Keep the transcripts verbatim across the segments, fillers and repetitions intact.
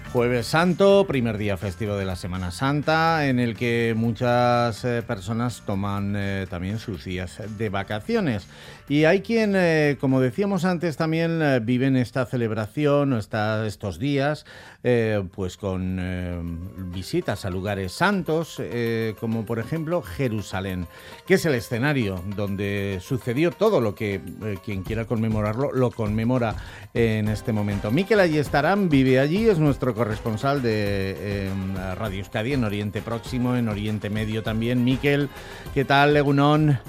Jueves Santo, primer día festivo de la Semana Santa, en el que muchas eh, personas toman eh, también sus días de vacaciones. Y hay quien, eh, como decíamos antes, también eh, viven esta celebración o esta, estos días eh, pues con eh, visitas a lugares santos, eh, como por ejemplo Jerusalén, que es el escenario donde sucedió todo lo que eh, quien quiera conmemorarlo lo conmemora en este momento. Mikel Ayestarán vive allí, es nuestro corresponsal de eh, Radio Euskadi en Oriente Próximo, en Oriente Medio también. Mikel, ¿qué tal, Egunon?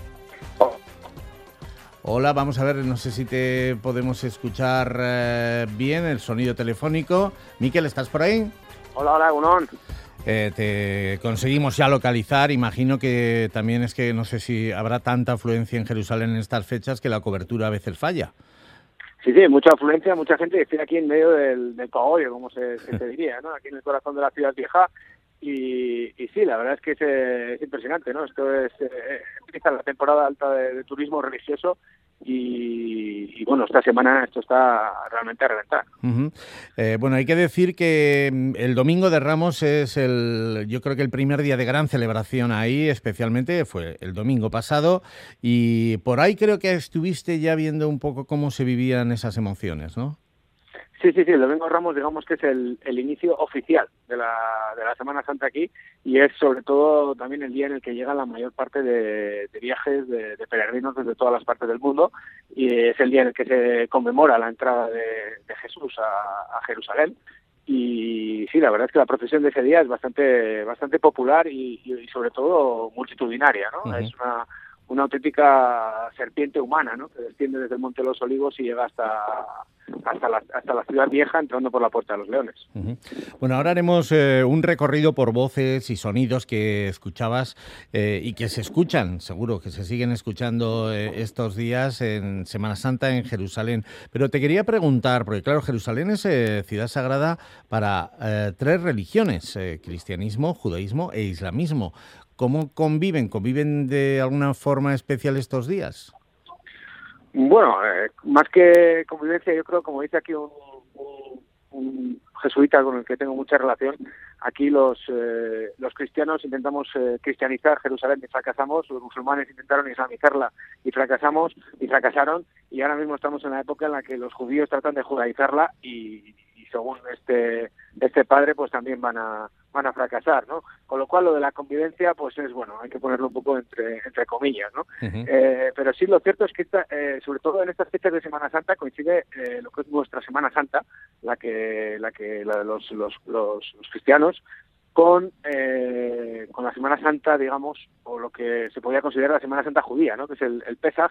Hola, vamos a ver, no sé si te podemos escuchar eh, bien el sonido telefónico. Mikel, ¿estás por ahí? Hola, hola, Egunon. Eh, te conseguimos ya localizar. Imagino que también es que no sé si habrá tanta afluencia en Jerusalén en estas fechas que la cobertura a veces falla. Sí, sí, mucha afluencia, mucha gente. Estoy aquí en medio del, del cogollo, como se, se, se diría, ¿no? Aquí en el corazón de la ciudad vieja. Y, y sí, la verdad es que es, eh, es impresionante, ¿no? Esto es eh, empieza la temporada alta de, de turismo religioso y, y bueno, esta semana esto está realmente a reventar. Uh-huh. Eh, bueno, hay que decir que el Domingo de Ramos es el, yo creo que el primer día de gran celebración ahí, especialmente fue el domingo pasado, y por ahí creo que estuviste ya viendo un poco cómo se vivían esas emociones, ¿no? Sí, sí, sí, el Domingo de Ramos digamos que es el, el inicio oficial de la, de la Semana Santa aquí y es sobre todo también el día en el que llega la mayor parte de, de viajes de, de peregrinos desde todas las partes del mundo y es el día en el que se conmemora la entrada de, de Jesús a, a Jerusalén y sí, la verdad es que la procesión de ese día es bastante bastante popular y, y, y sobre todo multitudinaria, ¿no? Uh-huh. Es una una auténtica serpiente humana, ¿no? Que desciende desde el Monte de los Olivos y llega hasta hasta la, hasta la ciudad vieja entrando por la Puerta de los Leones. Uh-huh. Bueno, ahora haremos eh, un recorrido por voces y sonidos que escuchabas eh, y que se escuchan, seguro que se siguen escuchando eh, estos días en Semana Santa en Jerusalén. Pero te quería preguntar, porque claro, Jerusalén es eh, ciudad sagrada para eh, tres religiones, eh, cristianismo, judaísmo e islamismo. ¿Cómo conviven? ¿Conviven de alguna forma especial estos días? Bueno, eh, más que convivencia, yo creo, como dice aquí un, un, un jesuita con el que tengo mucha relación, aquí los eh, los cristianos intentamos eh, cristianizar Jerusalén y fracasamos, los musulmanes intentaron islamizarla y fracasamos y fracasaron, y ahora mismo estamos en la época en la que los judíos tratan de judaizarla y, y según este este padre pues también van a van a fracasar, ¿no? Con lo cual lo de la convivencia pues es bueno, hay que ponerlo un poco entre entre comillas, ¿no? Uh-huh. Eh, pero sí, lo cierto es que esta, eh, sobre todo en estas fechas de Semana Santa coincide eh, lo que es nuestra Semana Santa, la que la que la, los, los, los los cristianos con eh, con la Semana Santa, digamos, o lo que se podría considerar la Semana Santa judía, ¿no? Que es el, el Pesaj.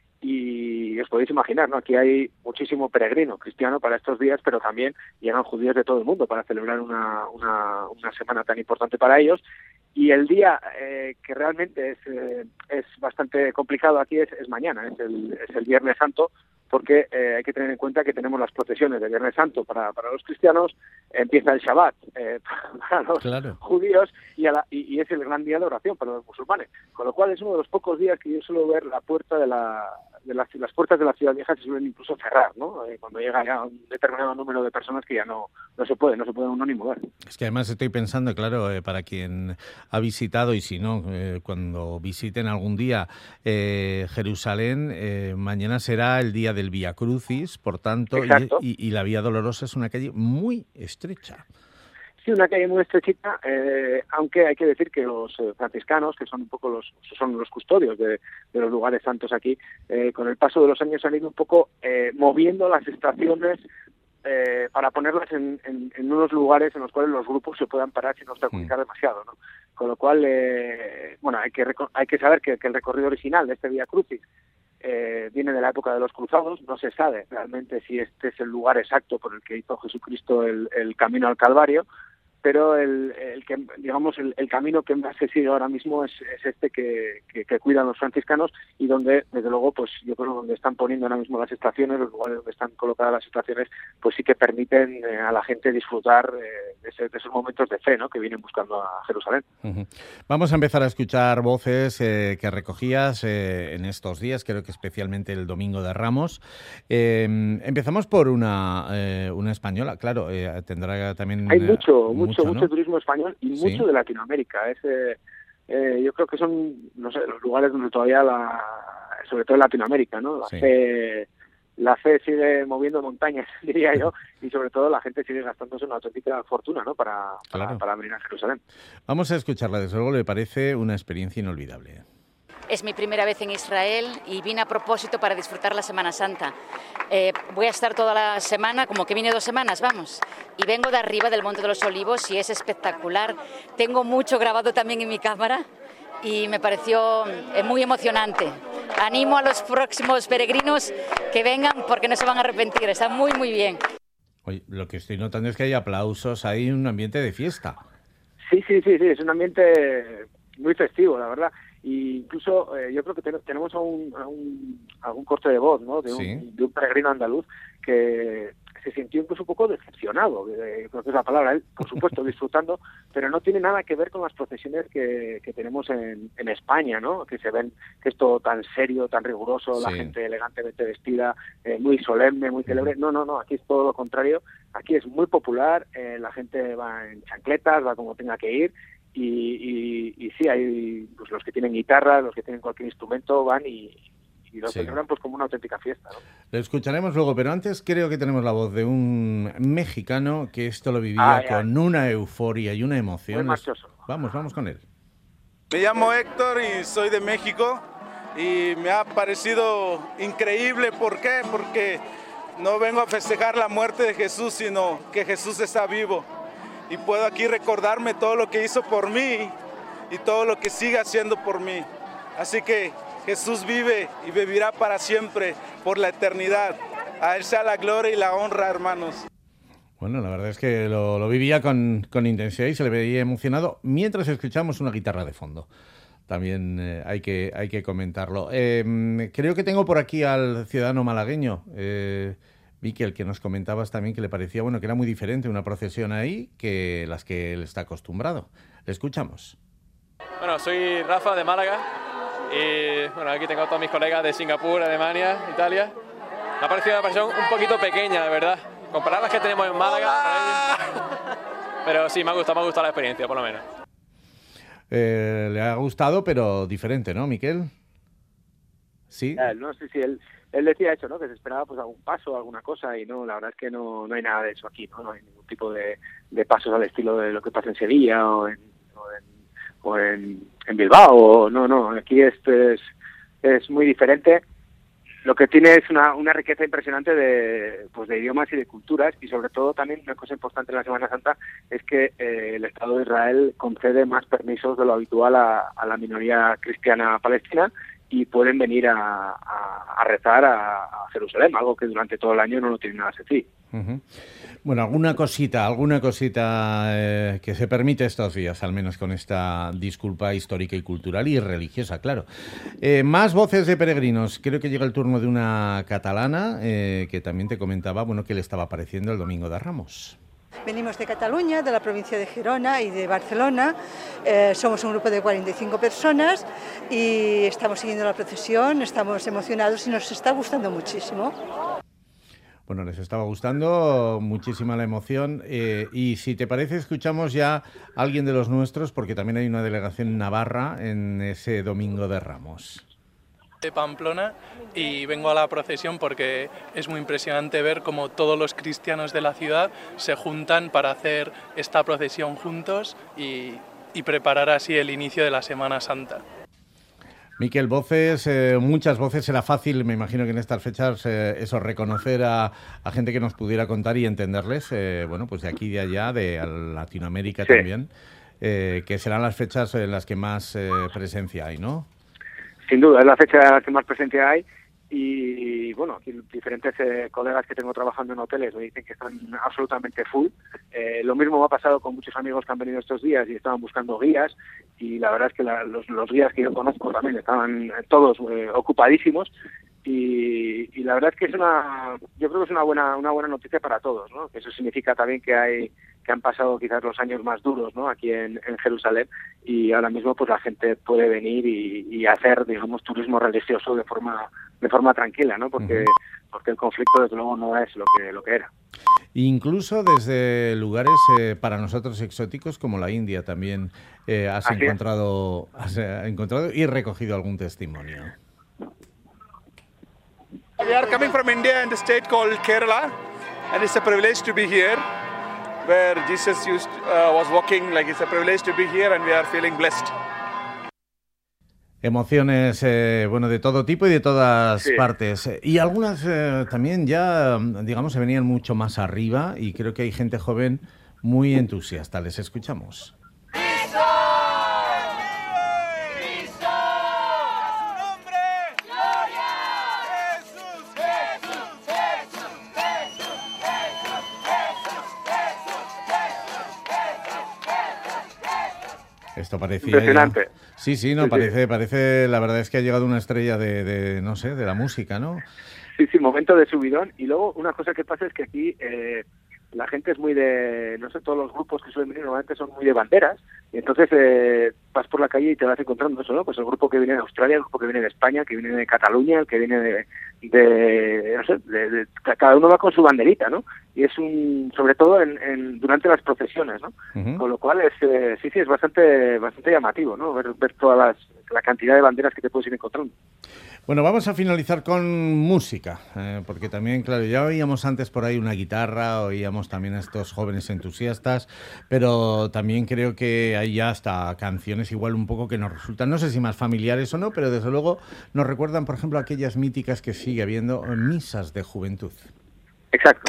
Y os podéis imaginar, ¿no? Aquí hay muchísimo peregrino cristiano para estos días, pero también llegan judíos de todo el mundo para celebrar una, una, una semana tan importante para ellos. Y el día eh, que realmente es, eh, es bastante complicado aquí es, es mañana, es el, es el Viernes Santo, porque eh, hay que tener en cuenta que tenemos las procesiones de Viernes Santo para, para los cristianos, empieza el Shabbat eh, para los claro. judíos y, a la, y, y es el gran día de oración para los musulmanes, con lo cual es uno de los pocos días que yo suelo ver la puerta de la de las, las puertas de la ciudad vieja se suelen incluso cerrar, ¿no? Eh, cuando llega ya un determinado número de personas que ya no, no se puede, no se puede uno ni mover. Es que además estoy pensando, claro, eh, para quien ha visitado y si no, eh, cuando visiten algún día eh, Jerusalén, eh, mañana será el día del Vía Crucis, por tanto, y, y, y la Vía Dolorosa es una calle muy estrecha. Sí, una calle muy estrechita, eh, aunque hay que decir que los eh, franciscanos, que son un poco los son los custodios de, de los lugares santos aquí, eh, con el paso de los años han ido un poco eh, moviendo las estaciones eh, para ponerlas en, en, en unos lugares en los cuales los grupos se puedan parar sin obstaculizar mm. demasiado, ¿no? Con lo cual, eh, bueno, hay que hay que saber que, que el recorrido original de este Vía Crucis Eh, viene de la época de los cruzados, no se sabe realmente si este es el lugar exacto por el que hizo Jesucristo el, el camino al Calvario, pero el, el que digamos el, el camino que más se sigue ahora mismo es, es este que, que, que cuidan los franciscanos, y donde desde luego pues yo creo donde están poniendo ahora mismo las estaciones, los lugares donde están colocadas las estaciones, pues sí que permiten eh, a la gente disfrutar eh, de, ese, de esos momentos de fe, ¿no?, que vienen buscando a Jerusalén. Uh-huh. Vamos a empezar a escuchar voces eh, que recogías eh, en estos días, creo que especialmente el Domingo de Ramos. Eh, empezamos por una eh, una española, claro, eh, tendrá también hay mucho, eh, mucho, mucho, mucho ¿no? turismo español y Sí. mucho de Latinoamérica. Es, eh, eh, yo creo que son, no sé, los lugares donde todavía la, sobre todo en Latinoamérica, ¿no? La Sí. fe, la fe sigue moviendo montañas, diría yo, y sobre todo la gente sigue gastándose una auténtica fortuna, ¿no?, para, para, Claro. para venir a Jerusalén. Vamos a escucharla, desde luego le parece una experiencia inolvidable. Es mi primera vez en Israel y vine a propósito para disfrutar la Semana Santa. Eh, voy a estar toda la semana, como que vine dos semanas, vamos. Y vengo de arriba del Monte de los Olivos y es espectacular. Tengo mucho grabado también en mi cámara y me pareció eh, muy emocionante. Animo a los próximos peregrinos que vengan porque no se van a arrepentir, está muy, muy bien. Oye, lo que estoy notando es que hay aplausos, hay un ambiente de fiesta. Sí, sí, sí, sí, es un ambiente muy festivo, la verdad. Y incluso eh, yo creo que ten- tenemos a un, a un, algún corte de voz, ¿no?, de un, Sí. de un peregrino andaluz que se sintió incluso un poco decepcionado, eh, creo que es la palabra, él, por supuesto, disfrutando, pero no tiene nada que ver con las procesiones que, que tenemos en, en España, ¿no?, que se ven que es todo tan serio, tan riguroso, Sí. la gente elegantemente vestida, eh, muy solemne, muy célebre. No, no, no, aquí es todo lo contrario, aquí es muy popular, eh, la gente va en chancletas, va como tenga que ir. Y, y, y sí, hay pues los que tienen guitarra, los que tienen cualquier instrumento van y, y lo Sí. celebran pues como una auténtica fiesta, ¿no? Lo escucharemos luego, pero antes creo que tenemos la voz de un mexicano que esto lo vivía Ay, con ay. una euforia y una emoción. Muy marchoso. Vamos, vamos con él. Me llamo Héctor y soy de México y me ha parecido increíble. ¿Por qué? Porque no vengo a festejar la muerte de Jesús, sino que Jesús está vivo. Y puedo aquí recordarme todo lo que hizo por mí y todo lo que sigue haciendo por mí. Así que Jesús vive y vivirá para siempre, por la eternidad. A Él sea la gloria y la honra, hermanos. Bueno, la verdad es que lo, lo vivía con, con intensidad y se le veía emocionado mientras escuchamos una guitarra de fondo. También eh, hay que hay que comentarlo. Eh, creo que tengo por aquí al ciudadano malagueño, eh, Miquel, que nos comentabas también que le parecía bueno que era muy diferente una procesión ahí que las que él está acostumbrado. Le escuchamos. Bueno, soy Rafa de Málaga y bueno, aquí tengo a todos mis colegas de Singapur, Alemania, Italia. Me ha parecido una procesión un poquito pequeña, de verdad, comparada a las que tenemos en Málaga. Pero sí, me ha gustado, me ha gustado la experiencia, por lo menos. Eh, le ha gustado, pero diferente, ¿no, Miquel? Sí. Eh, no sé si él, él decía eso, ¿no?, que se esperaba pues algún paso, alguna cosa, y no, la verdad es que no, no hay nada de eso aquí, ¿no? No hay ningún tipo de, de pasos al estilo de lo que pasa en Sevilla o en, o en, o en, en Bilbao, o, no, no, aquí esto es, es muy diferente. Lo que tiene es una, una riqueza impresionante de, pues de idiomas y de culturas, y sobre todo también una cosa importante en la Semana Santa es que eh, el Estado de Israel concede más permisos de lo habitual a, a la minoría cristiana palestina, y pueden venir a, a, a rezar a, a Jerusalén, algo que durante todo el año no lo tienen nada así. Uh-huh. Bueno, alguna cosita, alguna cosita eh, que se permite estos días, al menos con esta disculpa histórica y cultural y religiosa, claro. Eh, más voces de peregrinos. Creo que llega el turno de una catalana eh, que también te comentaba, bueno, que le estaba pareciendo el Domingo de Ramos. Venimos de Cataluña, de la provincia de Gerona y de Barcelona. Eh, somos un grupo de cuarenta y cinco personas y estamos siguiendo la procesión, estamos emocionados y nos está gustando muchísimo. Bueno, les estaba gustando muchísima la emoción eh, y si te parece escuchamos ya a alguien de los nuestros porque también hay una delegación navarra en ese Domingo de Ramos. De Pamplona y vengo a la procesión porque es muy impresionante ver cómo todos los cristianos de la ciudad se juntan para hacer esta procesión juntos y, y preparar así el inicio de la Semana Santa. Miquel, voces, eh, muchas voces, será fácil, me imagino que en estas fechas, eh, eso, reconocer a, a gente que nos pudiera contar y entenderles, eh, bueno, pues de aquí y de allá, de Latinoamérica sí. también, eh, que serán las fechas en las que más eh, presencia hay, ¿no? Sin duda, es la fecha en la que más presencia hay y bueno, aquí diferentes eh, colegas que tengo trabajando en hoteles me dicen que están absolutamente full. Eh, lo mismo me ha pasado con muchos amigos que han venido estos días y estaban buscando guías, y la verdad es que la, los, los guías que yo conozco también estaban todos eh, ocupadísimos. Y, y la verdad es que es una, yo creo que es una buena una buena noticia para todos, ¿no? Que eso significa también que hay que han pasado quizás los años más duros, ¿no? Aquí en, en Jerusalén, y ahora mismo pues la gente puede venir y, y hacer, digamos, turismo religioso de forma de forma tranquila, ¿no? Porque uh-huh. porque el conflicto desde luego no es lo que lo que era. Incluso desde lugares eh, para nosotros exóticos como la India también eh, has Así encontrado has eh, encontrado y recogido algún testimonio. We are coming from India and a state called Kerala, and it's a privilege to be here, where Jesus used uh, was walking. Like, it's a privilege to be here, and we are feeling blessed. Emociones, eh, bueno, de todo tipo y de todas sí. partes. Y algunas eh, también ya, digamos, se venían mucho más arriba, y creo que hay gente joven muy entusiasta. Les escuchamos. Esto parecía impresionante. Ya... Sí, sí, no, sí, parece, sí. parece, la verdad es que ha llegado una estrella de, de, no sé, de la música, ¿no? Sí, sí, momento de subidón. Y luego una cosa que pasa es que aquí eh, la gente es muy de, no sé, todos los grupos que suelen venir normalmente son muy de banderas, y entonces eh, vas por la calle y te vas encontrando eso, ¿no? Pues el grupo que viene de Australia, el grupo que viene de España, que viene de Cataluña, el que viene de, de no sé, de, de, cada uno va con su banderita, ¿no? Y es un, sobre todo en, en durante las procesiones, ¿no? Uh-huh. Con lo cual es, eh, sí, sí, es bastante, bastante llamativo, ¿no? Ver, ver todas las, la cantidad de banderas que te puedes ir encontrando. Bueno, vamos a finalizar con música, eh, porque también, claro, ya oíamos antes por ahí una guitarra, oíamos también a estos jóvenes entusiastas, pero también creo que hay ya hasta canciones igual un poco que nos resultan, no sé si más familiares o no, pero desde luego nos recuerdan, por ejemplo, aquellas míticas que sigue habiendo en misas de juventud. Exacto.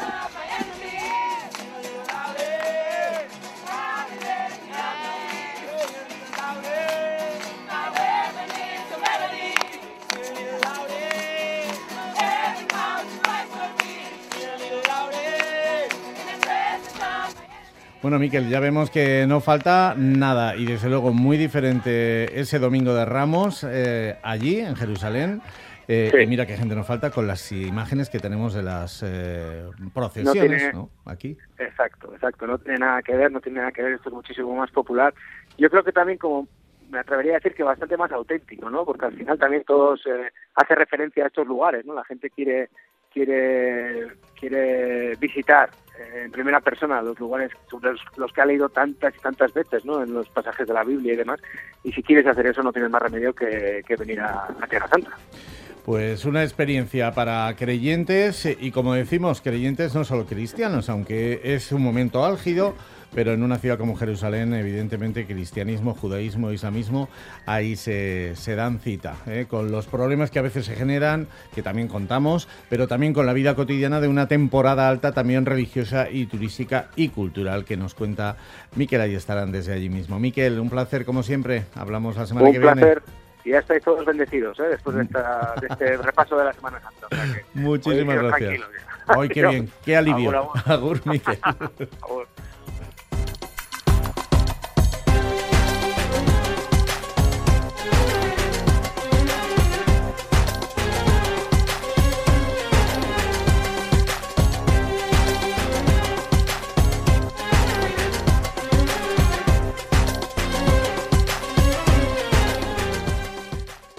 Bueno, Miquel, ya vemos que no falta nada, y desde luego muy diferente ese Domingo de Ramos eh, allí en Jerusalén. Eh, sí. Y mira qué gente nos falta con las imágenes que tenemos de las eh, procesiones, no, tiene, ¿no? Aquí. Exacto, exacto. No tiene nada que ver, no tiene nada que ver. Esto es muchísimo más popular. Yo creo que también, como me atrevería a decir, que bastante más auténtico, ¿no? Porque al final también todos eh, hace referencia a estos lugares, ¿no? La gente quiere quiere quiere visitar eh, en primera persona los lugares sobre los, los que ha leído tantas y tantas veces, ¿no? En los pasajes de la Biblia y demás. Y si quieres hacer eso, no tienes más remedio que, que venir a, a Tierra Santa. Pues una experiencia para creyentes, y como decimos, creyentes no solo cristianos, aunque es un momento álgido, pero en una ciudad como Jerusalén, evidentemente, cristianismo, judaísmo, islamismo, ahí se, se dan cita, ¿eh? Con los problemas que a veces se generan, que también contamos, pero también con la vida cotidiana de una temporada alta también religiosa y turística y cultural, que nos cuenta Miquel Ayestarán desde allí mismo. Miquel, un placer como siempre, hablamos la semana un que viene. Un placer. Y ya estáis todos bendecidos, ¿eh? Después de, esta, de este repaso de la Semana Santa. O sea que, muchísimas gracias. Ay, qué bien, qué alivio. Agur, agur. Agur, Miquel. Agur.